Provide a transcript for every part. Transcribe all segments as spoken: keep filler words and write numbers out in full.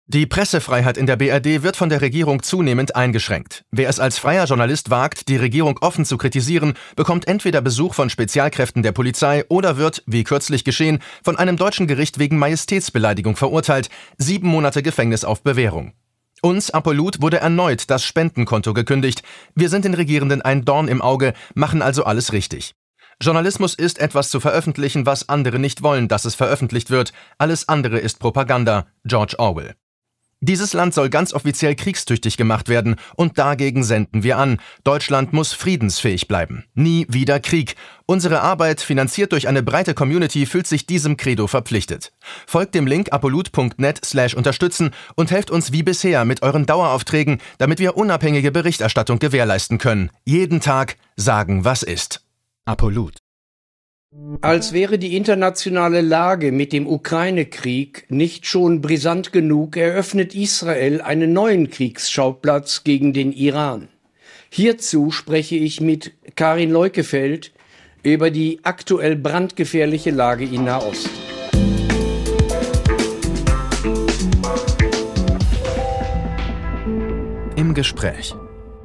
Die Pressefreiheit in der B R D wird von der Regierung zunehmend eingeschränkt. Wer es als freier Journalist wagt, die Regierung offen zu kritisieren, bekommt entweder Besuch von Spezialkräften der Polizei oder wird, wie kürzlich geschehen, von einem deutschen Gericht wegen Majestätsbeleidigung verurteilt, sieben Monate Gefängnis auf Bewährung. Uns, Apolut, wurde erneut das Spendenkonto gekündigt. Wir sind den Regierenden ein Dorn im Auge, machen also alles richtig. Journalismus ist, etwas zu veröffentlichen, was andere nicht wollen, dass es veröffentlicht wird. Alles andere ist Propaganda. George Orwell. Dieses Land soll ganz offiziell kriegstüchtig gemacht werden und dagegen senden wir an. Deutschland muss friedensfähig bleiben. Nie wieder Krieg. Unsere Arbeit, finanziert durch eine breite Community, fühlt sich diesem Credo verpflichtet. Folgt dem Link apolut punkt net slash unterstützen und helft uns wie bisher mit euren Daueraufträgen, damit wir unabhängige Berichterstattung gewährleisten können. Jeden Tag sagen, was ist. Apolut. Als wäre die internationale Lage mit dem Ukraine-Krieg nicht schon brisant genug, eröffnet Israel einen neuen Kriegsschauplatz gegen den Iran. Hierzu spreche ich mit Karin Leukefeld über die aktuell brandgefährliche Lage in Nahost. Im Gespräch.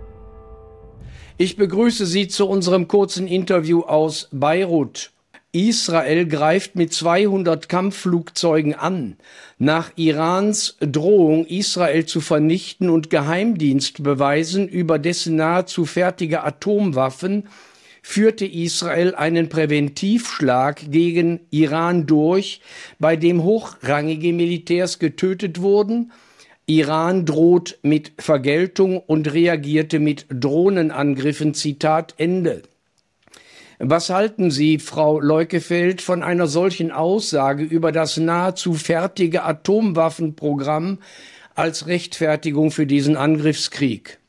Ich begrüße Sie zu unserem kurzen Interview aus Beirut. Israel greift mit zweihundert Kampfflugzeugen an. Nach Irans Drohung, Israel zu vernichten und Geheimdienstbeweisen über dessen nahezu fertige Atomwaffen, führte Israel einen Präventivschlag gegen Iran durch, bei dem hochrangige Militärs getötet wurden. Iran droht mit Vergeltung und reagierte mit Drohnenangriffen. Zitat Ende. Was halten Sie, Frau Leukefeld, von einer solchen Aussage über das nahezu fertige Atomwaffenprogramm als Rechtfertigung für diesen Angriffskrieg?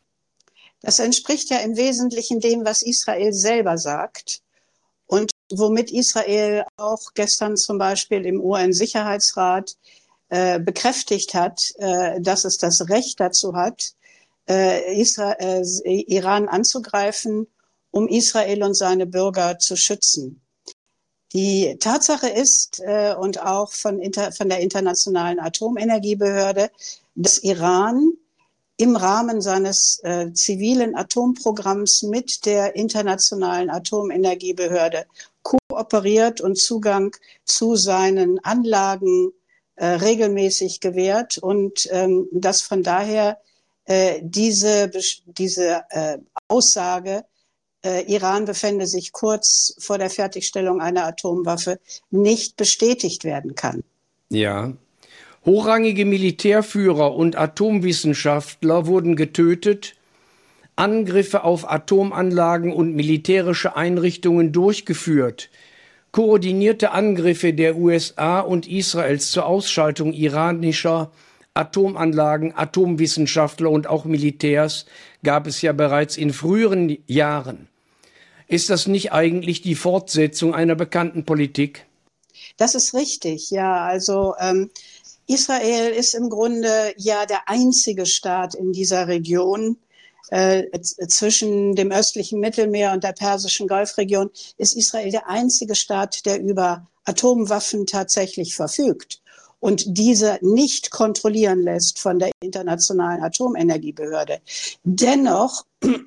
Das entspricht ja im Wesentlichen dem, was Israel selber sagt und womit Israel auch gestern zum Beispiel im U N-Sicherheitsrat äh, bekräftigt hat, äh, dass es das Recht dazu hat, äh, Israel, äh, Iran anzugreifen, um Israel und seine Bürger zu schützen. Die Tatsache ist, äh, und auch von, inter, von der Internationalen Atomenergiebehörde, dass Iran im Rahmen seines äh, zivilen Atomprogramms mit der Internationalen Atomenergiebehörde kooperiert und Zugang zu seinen Anlagen äh, regelmäßig gewährt und ähm, dass von daher äh, diese, diese äh, Aussage, Äh, Iran befände sich kurz vor der Fertigstellung einer Atomwaffe, nicht bestätigt werden kann. Ja. Hochrangige Militärführer und Atomwissenschaftler wurden getötet, Angriffe auf Atomanlagen und militärische Einrichtungen durchgeführt, koordinierte Angriffe der U S A und Israels zur Ausschaltung iranischer Atomanlagen, Atomwissenschaftler und auch Militärs gab es ja bereits in früheren Jahren. Ist das nicht eigentlich die Fortsetzung einer bekannten Politik? Das ist richtig, ja. Also ähm, Israel ist im Grunde ja der einzige Staat in dieser Region. Äh, zwischen dem östlichen Mittelmeer und der Persischen Golfregion ist Israel der einzige Staat, der über Atomwaffen tatsächlich verfügt und diese nicht kontrollieren lässt von der Internationalen Atomenergiebehörde. Dennoch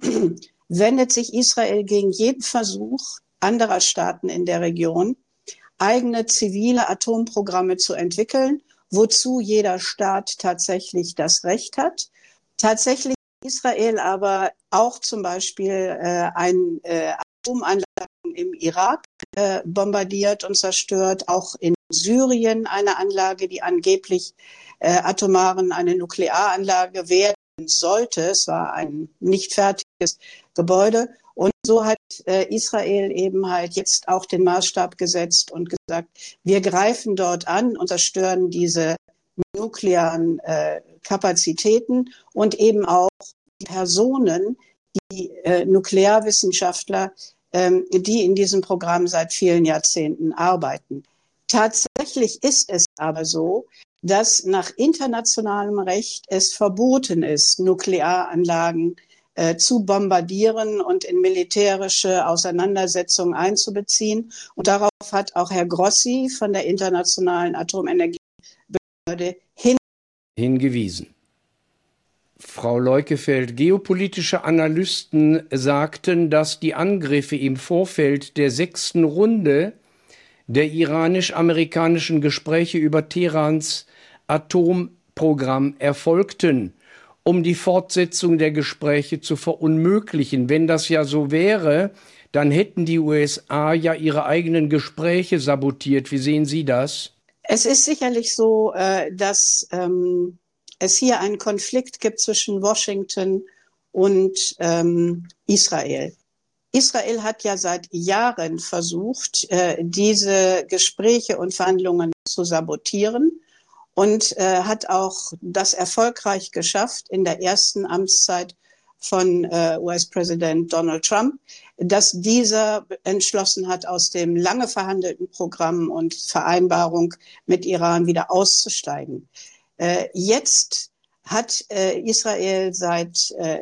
wendet sich Israel gegen jeden Versuch anderer Staaten in der Region, eigene zivile Atomprogramme zu entwickeln, wozu jeder Staat tatsächlich das Recht hat. Tatsächlich Israel aber auch zum Beispiel äh, ein äh, Atomanlagen im Irak äh, bombardiert und zerstört, auch in Syrien eine Anlage, die angeblich äh, atomaren, eine Nuklearanlage werden sollte. Es war ein nicht fertiges Gebäude. Und so hat äh, Israel eben halt jetzt auch den Maßstab gesetzt und gesagt, wir greifen dort an und zerstören diese nuklearen äh, Kapazitäten und eben auch die Personen, die äh, Nuklearwissenschaftler, ähm, die in diesem Programm seit vielen Jahrzehnten arbeiten. Tatsächlich ist es aber so, dass nach internationalem Recht es verboten ist, Nuklearanlagen äh, zu bombardieren und in militärische Auseinandersetzungen einzubeziehen. Und darauf hat auch Herr Grossi von der Internationalen Atomenergiebehörde hingewiesen. hingewiesen. Frau Leukefeld, geopolitische Analysten sagten, dass die Angriffe im Vorfeld der sechsten Runde der iranisch-amerikanischen Gespräche über Teherans Atomprogramm erfolgten, um die Fortsetzung der Gespräche zu verunmöglichen. Wenn das ja so wäre, dann hätten die U S A ja ihre eigenen Gespräche sabotiert. Wie sehen Sie das? Es ist sicherlich so, dass ähm, es hier einen Konflikt gibt zwischen Washington und ähm, Israel. Israel hat ja seit Jahren versucht, äh, diese Gespräche und Verhandlungen zu sabotieren und äh, hat auch das erfolgreich geschafft in der ersten Amtszeit von äh, U S-Präsident Donald Trump, dass dieser entschlossen hat, aus dem lange verhandelten Programm und Vereinbarung mit Iran wieder auszusteigen. Äh, jetzt hat äh, Israel seit äh,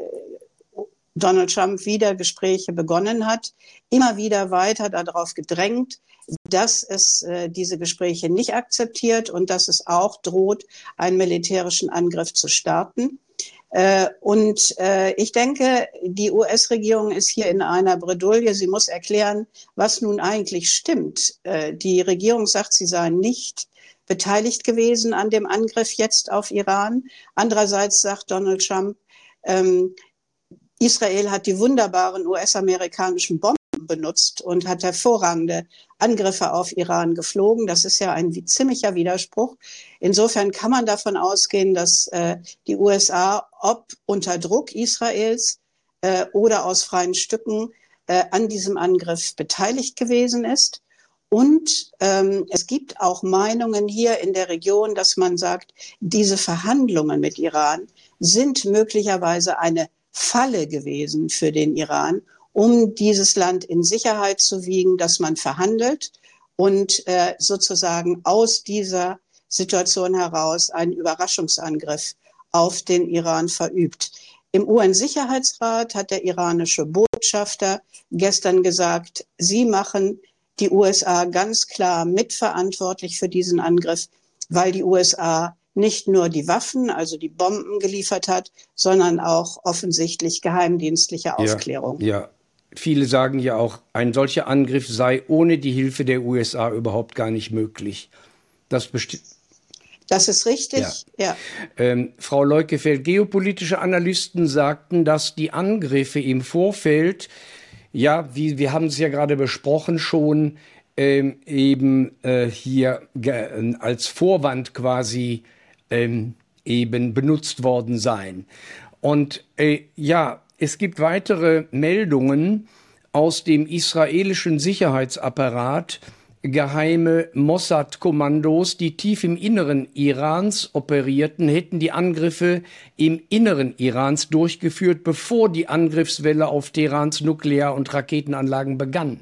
Donald Trump wieder Gespräche begonnen hat, immer wieder weiter darauf gedrängt, dass es äh, diese Gespräche nicht akzeptiert und dass es auch droht, einen militärischen Angriff zu starten. Äh, und äh, ich denke, die U S-Regierung ist hier in einer Bredouille. Sie muss erklären, was nun eigentlich stimmt. Äh, die Regierung sagt, sie sei nicht beteiligt gewesen an dem Angriff jetzt auf Iran. Andererseits sagt Donald Trump, ähm, Israel hat die wunderbaren U S-amerikanischen Bomben benutzt und hat hervorragende Angriffe auf Iran geflogen. Das ist ja ein ziemlicher Widerspruch. Insofern kann man davon ausgehen, dass äh, die U S A, ob unter Druck Israels äh, oder aus freien Stücken, äh, an diesem Angriff beteiligt gewesen ist. Und ähm, es gibt auch Meinungen hier in der Region, dass man sagt, diese Verhandlungen mit Iran sind möglicherweise eine Falle gewesen für den Iran, um dieses Land in Sicherheit zu wiegen, dass man verhandelt und äh, sozusagen aus dieser Situation heraus einen Überraschungsangriff auf den Iran verübt. Im U N-Sicherheitsrat hat der iranische Botschafter gestern gesagt, sie machen die U S A ganz klar mitverantwortlich für diesen Angriff, weil die U S A nicht nur die Waffen, also die Bomben geliefert hat, sondern auch offensichtlich geheimdienstliche Aufklärung. Ja, ja. Viele sagen ja auch, ein solcher Angriff sei ohne die Hilfe der U S A überhaupt gar nicht möglich. Das bestimmt. Das ist richtig, ja. ja. Ähm, Frau Leukefeld, geopolitische Analysten sagten, dass die Angriffe im Vorfeld, ja, wie wir haben es ja gerade besprochen, schon ähm, eben äh, hier äh, als Vorwand quasi ähm, eben benutzt worden seien. Und äh, ja, es gibt weitere Meldungen aus dem israelischen Sicherheitsapparat. Geheime Mossad-Kommandos, die tief im Inneren Irans operierten, hätten die Angriffe im Inneren Irans durchgeführt, bevor die Angriffswelle auf Teherans Nuklear- und Raketenanlagen begann.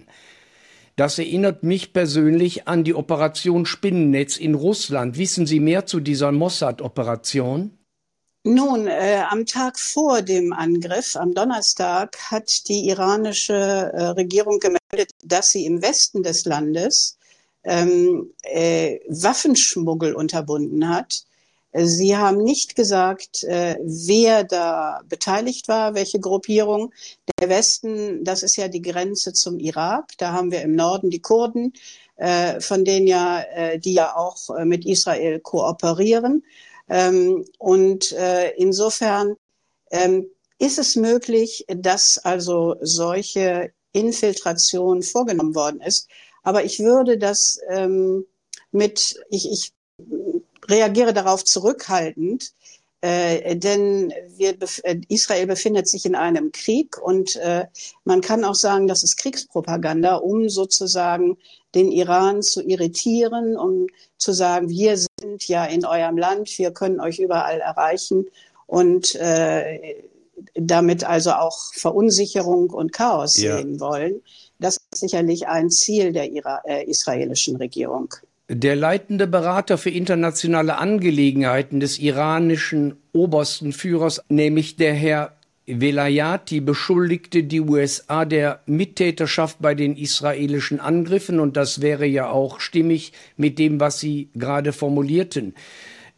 Das erinnert mich persönlich an die Operation Spinnennetz in Russland. Wissen Sie mehr zu dieser Mossad-Operation? Nun, äh, am Tag vor dem Angriff, am Donnerstag, hat die iranische äh, Regierung gemeldet, dass sie im Westen des Landes ähm, äh, Waffenschmuggel unterbunden hat. Sie haben nicht gesagt, äh, wer da beteiligt war, welche Gruppierung. Der Westen, das ist ja die Grenze zum Irak. Da haben wir im Norden die Kurden, äh, von denen ja, äh, die ja auch äh, mit Israel kooperieren. Ähm, und äh, insofern ähm, ist es möglich, dass also solche Infiltration vorgenommen worden ist. Aber ich würde das ähm, mit, ich, ich reagiere darauf zurückhaltend, äh, denn wir, Israel befindet sich in einem Krieg und äh, man kann auch sagen, das ist Kriegspropaganda, um sozusagen den Iran zu irritieren, um zu sagen, wir sind ja in eurem Land, wir können euch überall erreichen und äh, damit also auch Verunsicherung und Chaos ja. sehen wollen. Das ist sicherlich ein Ziel der Ira- äh, israelischen Regierung. Der leitende Berater für internationale Angelegenheiten des iranischen obersten Führers, nämlich der Herr Velayati, beschuldigte die U S A der Mittäterschaft bei den israelischen Angriffen. Und das wäre ja auch stimmig mit dem, was Sie gerade formulierten.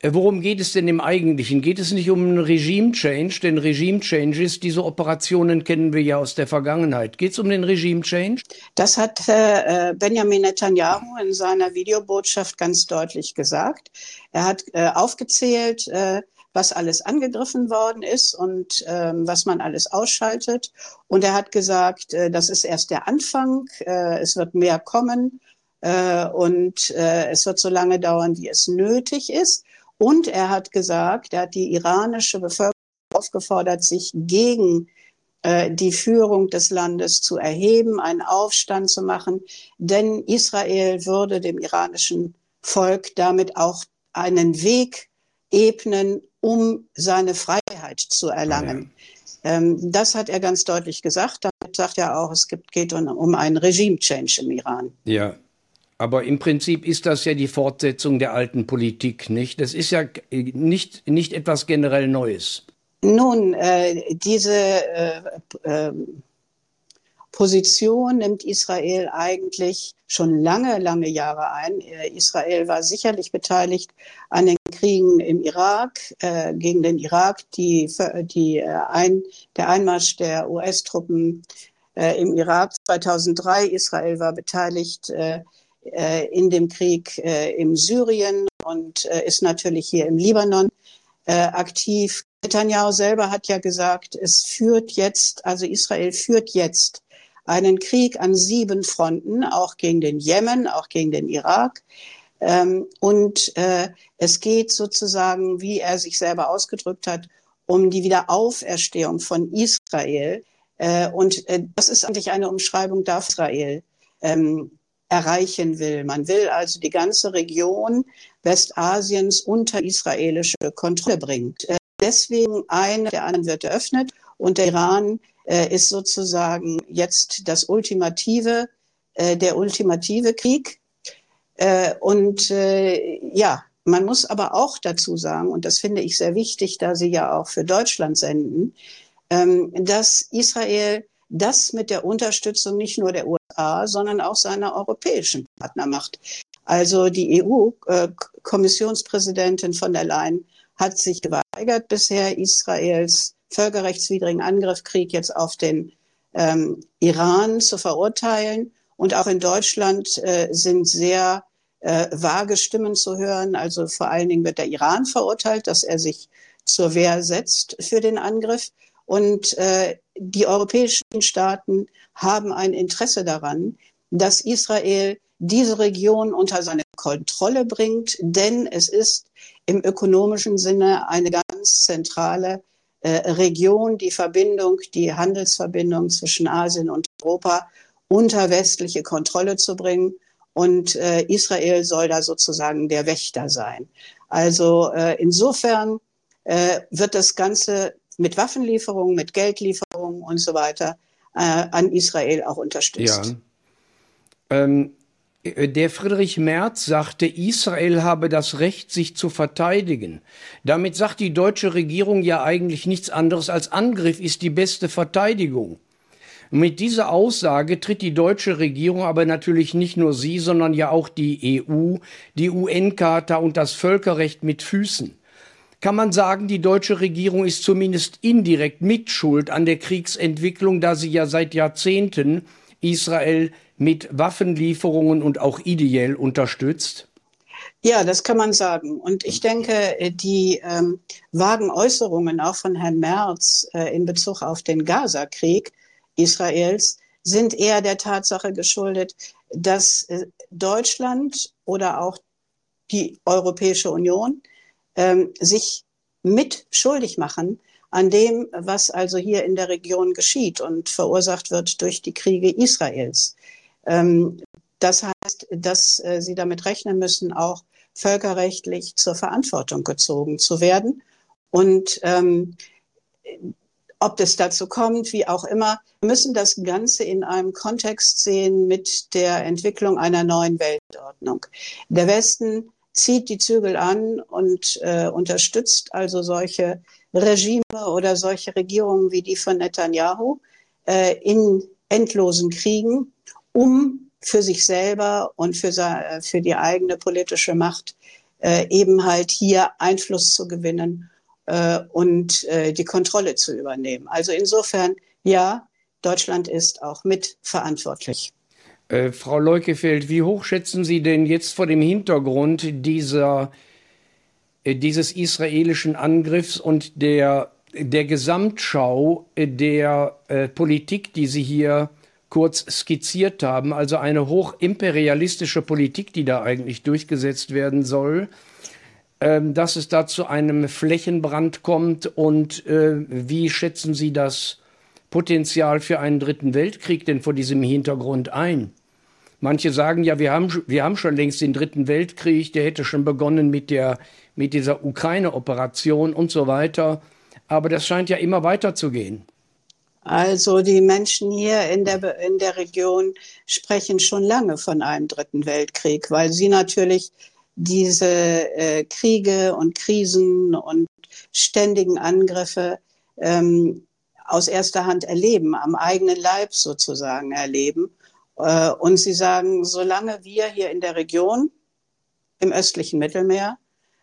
Worum geht es denn im Eigentlichen? Geht es nicht um einen Regime-Change? Denn Regime-Changes, diese Operationen kennen wir ja aus der Vergangenheit. Geht es um den Regime-Change? Das hat äh, Benjamin Netanyahu in seiner Videobotschaft ganz deutlich gesagt. Er hat äh, aufgezählt, äh, was alles angegriffen worden ist und äh, was man alles ausschaltet. Und er hat gesagt, äh, das ist erst der Anfang, äh, es wird mehr kommen äh, und äh, es wird so lange dauern, wie es nötig ist. Und er hat gesagt, er hat die iranische Bevölkerung aufgefordert, sich gegen äh, die Führung des Landes zu erheben, einen Aufstand zu machen. Denn Israel würde dem iranischen Volk damit auch einen Weg ebnen, um seine Freiheit zu erlangen. Ja. Ähm, das hat er ganz deutlich gesagt. Damit sagt er auch, es gibt, geht um, um einen Regime-Change im Iran. Ja. Aber im Prinzip ist das ja die Fortsetzung der alten Politik, nicht? Das ist ja nicht, nicht etwas generell Neues. Nun, äh, diese äh, äh, Position nimmt Israel eigentlich schon lange, lange Jahre ein. Äh, Israel war sicherlich beteiligt an den Kriegen im Irak, äh, gegen den Irak, die, die, äh, ein, der Einmarsch der U S-Truppen äh, im Irak zweitausenddrei. Israel war beteiligt äh, in dem Krieg äh, im Syrien und äh, ist natürlich hier im Libanon äh, aktiv. Netanyahu selber hat ja gesagt, es führt jetzt, also Israel führt jetzt einen Krieg an sieben Fronten, auch gegen den Jemen, auch gegen den Irak. Ähm, und äh, es geht sozusagen, wie er sich selber ausgedrückt hat, um die Wiederauferstehung von Israel. Äh, und äh, das ist eigentlich eine Umschreibung dafür, Israel ähm, erreichen will. Man will also die ganze Region Westasiens unter israelische Kontrolle bringen. Äh, deswegen eine der anderen wird eröffnet und der Iran äh, ist sozusagen jetzt das ultimative, äh, der ultimative Krieg. Äh, und äh, ja, man muss aber auch dazu sagen, und das finde ich sehr wichtig, da Sie ja auch für Deutschland senden, ähm, dass Israel das mit der Unterstützung nicht nur der U S A, sondern auch seiner europäischen Partner macht. Also die E U-Kommissionspräsidentin von der Leyen hat sich geweigert, bisher Israels völkerrechtswidrigen Angriffskrieg jetzt auf den ähm, Iran zu verurteilen. Und auch in Deutschland äh, sind sehr äh, vage Stimmen zu hören. Also vor allen Dingen wird der Iran verurteilt, dass er sich zur Wehr setzt für den Angriff. Und äh, die europäischen Staaten haben ein Interesse daran, dass Israel diese Region unter seine Kontrolle bringt, denn es ist im ökonomischen Sinne eine ganz zentrale äh, Region, die Verbindung, die Handelsverbindung zwischen Asien und Europa unter westliche Kontrolle zu bringen. Und äh, Israel soll da sozusagen der Wächter sein. Also äh, insofern äh, wird das Ganze mit Waffenlieferungen, mit Geldlieferungen und so weiter äh, an Israel auch unterstützt. Ja. Ähm, der Friedrich Merz sagte, Israel habe das Recht, sich zu verteidigen. Damit sagt die deutsche Regierung ja eigentlich nichts anderes als Angriff ist die beste Verteidigung. Mit dieser Aussage tritt die deutsche Regierung, aber natürlich nicht nur sie, sondern ja auch die E U, die U N-Charta und das Völkerrecht mit Füßen. Kann man sagen, die deutsche Regierung ist zumindest indirekt mitschuld an der Kriegsentwicklung, da sie ja seit Jahrzehnten Israel mit Waffenlieferungen und auch ideell unterstützt? Ja, das kann man sagen. Und ich denke, die ähm, vagen Äußerungen auch von Herrn Merz äh, in Bezug auf den Gaza-Krieg Israels sind eher der Tatsache geschuldet, dass äh, Deutschland oder auch die Europäische Union ähm, sich mit schuldig machen an dem, was also hier in der Region geschieht und verursacht wird durch die Kriege Israels. Ähm, das heißt, dass äh, sie damit rechnen müssen, auch völkerrechtlich zur Verantwortung gezogen zu werden. Und ähm, ob es dazu kommt, wie auch immer, wir müssen das Ganze in einem Kontext sehen mit der Entwicklung einer neuen Weltordnung. Der Westen zieht die Zügel an und äh, unterstützt also solche Regime oder solche Regierungen wie die von Netanyahu äh, in endlosen Kriegen, um für sich selber und für, für die eigene politische Macht äh, eben halt hier Einfluss zu gewinnen äh, und äh, die Kontrolle zu übernehmen. Also insofern, ja, Deutschland ist auch mitverantwortlich. Äh, Frau Leukefeld, wie hoch schätzen Sie denn jetzt vor dem Hintergrund dieser, äh, dieses israelischen Angriffs und der, der Gesamtschau äh, der äh, Politik, die Sie hier kurz skizziert haben, also eine hochimperialistische Politik, die da eigentlich durchgesetzt werden soll, ähm, dass es da zu einem Flächenbrand kommt, und äh, wie schätzen Sie das Potenzial für einen dritten Weltkrieg denn vor diesem Hintergrund ein? Manche sagen ja, wir haben, wir haben schon längst den dritten Weltkrieg, der hätte schon begonnen mit, der, mit dieser Ukraine-Operation und so weiter. Aber das scheint ja immer weiterzugehen. Also die Menschen hier in der, in der Region sprechen schon lange von einem dritten Weltkrieg, weil sie natürlich diese äh, Kriege und Krisen und ständigen Angriffe ähm, aus erster Hand erleben, am eigenen Leib sozusagen erleben. Äh, und sie sagen, solange wir hier in der Region im östlichen Mittelmeer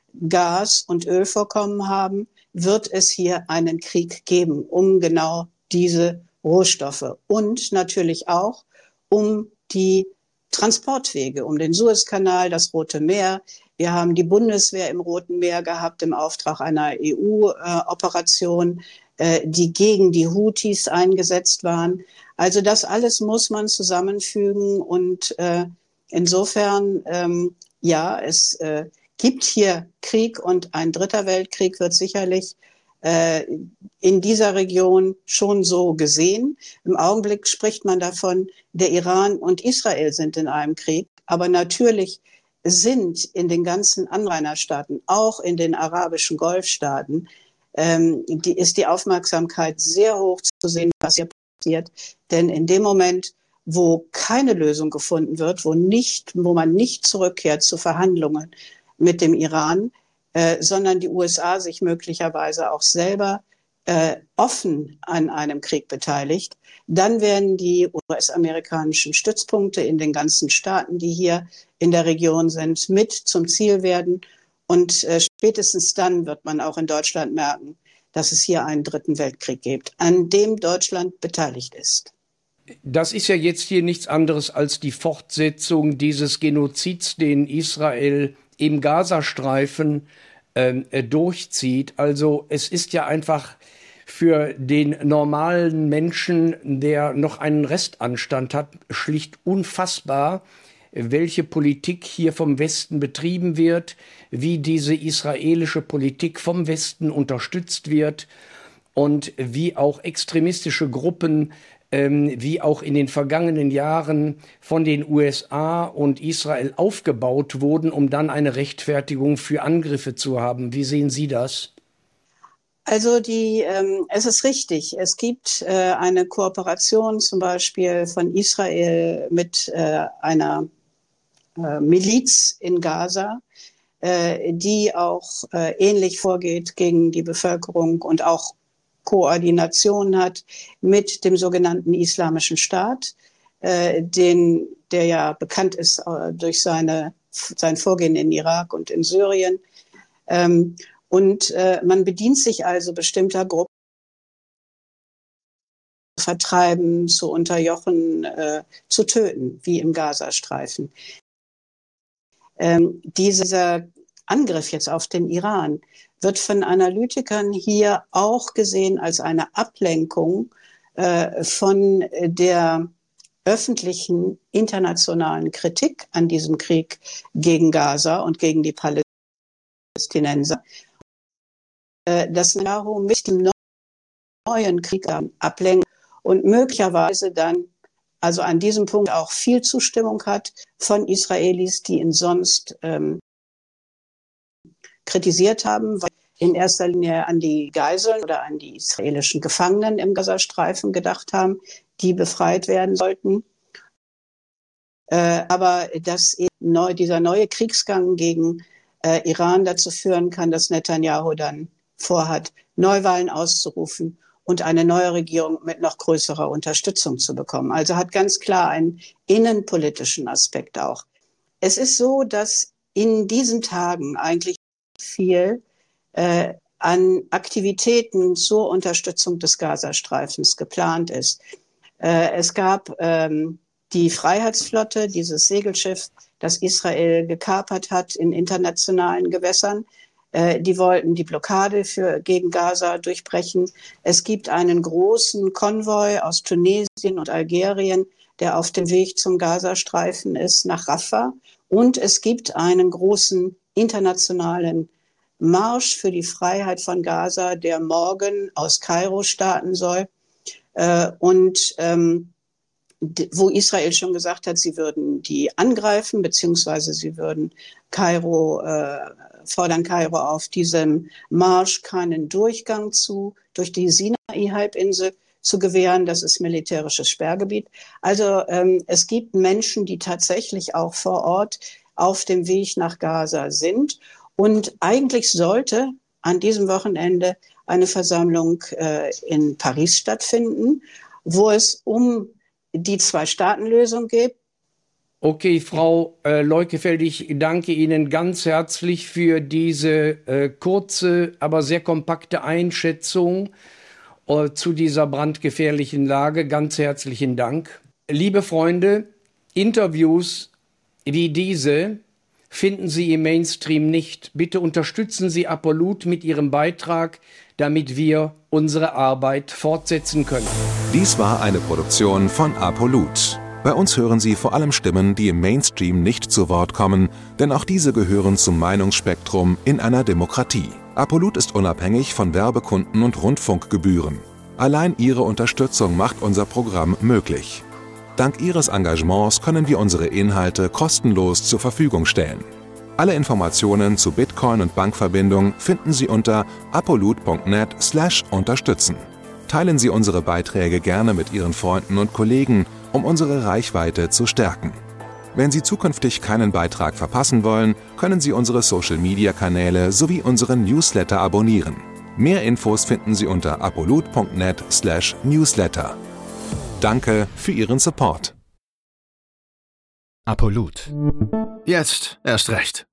Gas- und Ölvorkommen haben, wird es hier einen Krieg geben, um genau diese Rohstoffe und natürlich auch um die Transportwege, um den Suezkanal, das Rote Meer. Wir haben die Bundeswehr im Roten Meer gehabt im Auftrag einer E U-Operation, äh, die gegen die Houthis eingesetzt waren. Also das alles muss man zusammenfügen und äh, insofern, ähm, ja, es äh, gibt hier Krieg und ein dritter Weltkrieg wird sicherlich äh, in dieser Region schon so gesehen. Im Augenblick spricht man davon, der Iran und Israel sind in einem Krieg. Aber natürlich sind in den ganzen Anrainerstaaten, auch in den arabischen Golfstaaten, ähm, die, ist die Aufmerksamkeit sehr hoch zu sehen, was hier passiert. Denn in dem Moment, wo keine Lösung gefunden wird, wo, nicht, wo man nicht zurückkehrt zu Verhandlungen mit dem Iran, äh, sondern die U S A sich möglicherweise auch selber äh, offen an einem Krieg beteiligt, dann werden die U S-amerikanischen Stützpunkte in den ganzen Staaten, die hier in der Region sind, mit zum Ziel werden. Und äh, spätestens dann wird man auch in Deutschland merken, dass es hier einen dritten Weltkrieg gibt, an dem Deutschland beteiligt ist. Das ist ja jetzt hier nichts anderes als die Fortsetzung dieses Genozids, den Israel im Gazastreifen äh, durchzieht. Also es ist ja einfach für den normalen Menschen, der noch einen Restanstand hat, schlicht unfassbar, welche Politik hier vom Westen betrieben wird, wie diese israelische Politik vom Westen unterstützt wird und wie auch extremistische Gruppen, ähm, wie auch in den vergangenen Jahren von den U S A und Israel aufgebaut wurden, um dann eine Rechtfertigung für Angriffe zu haben. Wie sehen Sie das? Also die, ähm, es ist richtig, es gibt äh, eine Kooperation zum Beispiel von Israel mit äh, einer äh, Miliz in Gaza, äh, die auch äh, ähnlich vorgeht gegen die Bevölkerung und auch Koordination hat mit dem sogenannten Islamischen Staat, äh, den, der ja bekannt ist äh, durch seine, sein Vorgehen in Irak und in Syrien. Ähm, Und äh, man bedient sich also bestimmter Gruppen, zu vertreiben, zu unterjochen, äh, zu töten, wie im Gazastreifen. Ähm, dieser Angriff jetzt auf den Iran wird von Analytikern hier auch gesehen als eine Ablenkung äh, von der öffentlichen internationalen Kritik an diesem Krieg gegen Gaza und gegen die Palästinenser. Dass Netanyahu mit dem neuen Krieg ablenkt und möglicherweise dann also an diesem Punkt auch viel Zustimmung hat von Israelis, die ihn sonst ähm, kritisiert haben, weil in erster Linie an die Geiseln oder an die israelischen Gefangenen im Gazastreifen gedacht haben, die befreit werden sollten. Äh, aber dass eben neu, dieser neue Kriegsgang gegen äh, Iran dazu führen kann, dass Netanyahu dann vorhat, Neuwahlen auszurufen und eine neue Regierung mit noch größerer Unterstützung zu bekommen. Also hat ganz klar einen innenpolitischen Aspekt auch. Es ist so, dass in diesen Tagen eigentlich viel äh, an Aktivitäten zur Unterstützung des Gazastreifens geplant ist. Äh, es gab ähm, die Freiheitsflotte, dieses Segelschiff, das Israel gekapert hat in internationalen Gewässern. Äh, die wollten die Blockade für, gegen Gaza durchbrechen. Es gibt einen großen Konvoi aus Tunesien und Algerien, der auf dem Weg zum Gazastreifen ist, nach Rafah. Und es gibt einen großen internationalen Marsch für die Freiheit von Gaza, der morgen aus Kairo starten soll. Äh, und ähm, wo Israel schon gesagt hat, sie würden die angreifen, beziehungsweise sie würden Kairo, äh, fordern Kairo auf, diesem Marsch keinen Durchgang zu, durch die Sinai-Halbinsel zu gewähren. Das ist militärisches Sperrgebiet. Also ähm, es gibt Menschen, die tatsächlich auch vor Ort auf dem Weg nach Gaza sind. Und eigentlich sollte an diesem Wochenende eine Versammlung äh, in Paris stattfinden, wo es um die Zwei-Staaten-Lösung geht. Okay, Frau äh, Leukefeld, ich danke Ihnen ganz herzlich für diese äh, kurze, aber sehr kompakte Einschätzung äh, zu dieser brandgefährlichen Lage. Ganz herzlichen Dank. Liebe Freunde, Interviews wie diese finden Sie im Mainstream nicht. Bitte unterstützen Sie Apolut mit Ihrem Beitrag, damit wir unsere Arbeit fortsetzen können. Dies war eine Produktion von Apolut. Bei uns hören Sie vor allem Stimmen, die im Mainstream nicht zu Wort kommen, denn auch diese gehören zum Meinungsspektrum in einer Demokratie. Apolut ist unabhängig von Werbekunden und Rundfunkgebühren. Allein Ihre Unterstützung macht unser Programm möglich. Dank Ihres Engagements können wir unsere Inhalte kostenlos zur Verfügung stellen. Alle Informationen zu Bitcoin und Bankverbindung finden Sie unter apolut punkt net slash unterstützen. Teilen Sie unsere Beiträge gerne mit Ihren Freunden und Kollegen, um unsere Reichweite zu stärken. Wenn Sie zukünftig keinen Beitrag verpassen wollen, können Sie unsere Social-Media-Kanäle sowie unseren Newsletter abonnieren. Mehr Infos finden Sie unter apolut punkt net slash newsletter. Danke für Ihren Support. Apolut. Jetzt erst recht.